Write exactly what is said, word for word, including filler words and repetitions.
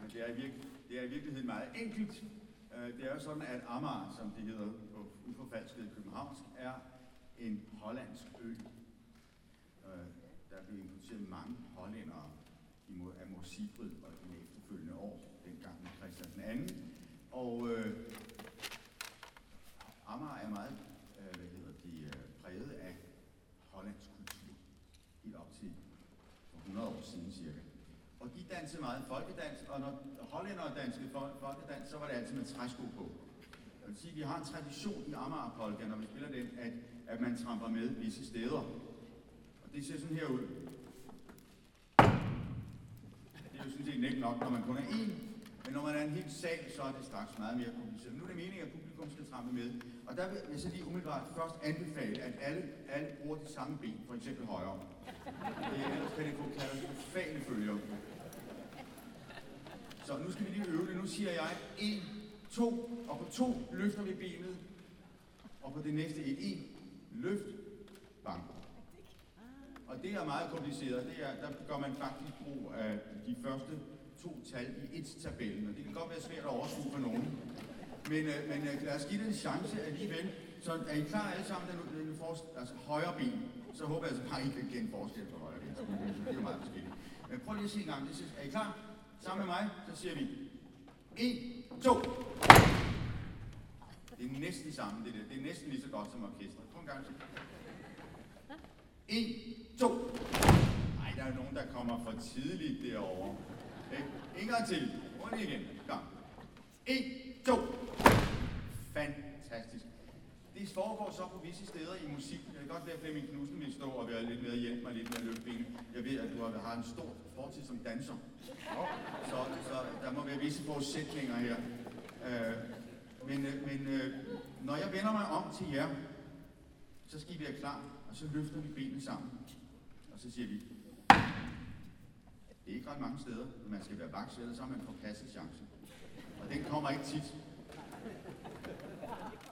det er, i virke, det er i virkeligheden meget enkelt. Det er jo sådan, at Amager, som det hedder på uforfalsket københavnsk, er en hollandsk ø. Der blev importeret mange hollændere af mor Sigrid og de efterfølgende år, dengang med Christian den anden. Og øh, Amager er meget øh, hvad hedder de, øh, præget af hollandsk kultur, helt op til for hundrede år siden cirka. Og de dansede meget folkedans, og når hollændere danskede folkedans, så var det altid med træsko på. Jeg vil sige, at vi har en tradition i Amager-polka, når vi spiller den, at, at man tramper med visse steder. Og det ser sådan her ud. Det er jo sådan set ikke nok, når man kun er én, men når man er en hel sal, så er det straks meget mere kompliceret. Nu er det meningen, at publikum skal trampe med. Og der vil jeg så lige umiddelbart først anbefale, at alle, alle bruger de samme ben, for eksempel højre. Det, ellers kan det få katastrofale følger. Så nu skal vi lige øve det. Nu siger jeg en, to, og på to løfter vi benet. Og på det næste et, en, løft, bang. Og det er meget kompliceret. Det er, der gør man faktisk brug af de første to tal i et-tabellen, og det kan godt være svært at overskue for nogen. Men, øh, men øh, lad os give det en chance alligevel. Så er I klar alle sammen, den, den forrest, altså højre ben? Så håber jeg altså bare, I kan kende forskel på højre ben. Det er jo meget forskelligt. Men prøv lige at sige en gang. Er I klar? Sammen med mig, så siger vi en, to. Det er næsten sammen, det der. Det er næsten lige så godt som orkestret. Prøv en gang til. en, to. Nej, der er nogen, der kommer for tidligt derovre. Okay. En gang til. Prøv lige igen. Gang. en, to. Fantastisk. Det foregår så på visse steder i musik. Det kan godt være, at Flemming Knudsen vil stå og være lidt med at hjælpe mig lidt med at løfte benet. Jeg ved, at du har en stor fortid som danser. Så, så der må være visse forudsætninger her. Øh, men men øh, når jeg vender mig om til jer, så skal I være klar, og så løfter vi benene sammen. Og så siger vi, det er ikke ret mange steder, man skal være vaks, ellers så har man forkastet chancen. Og den kommer ikke tit.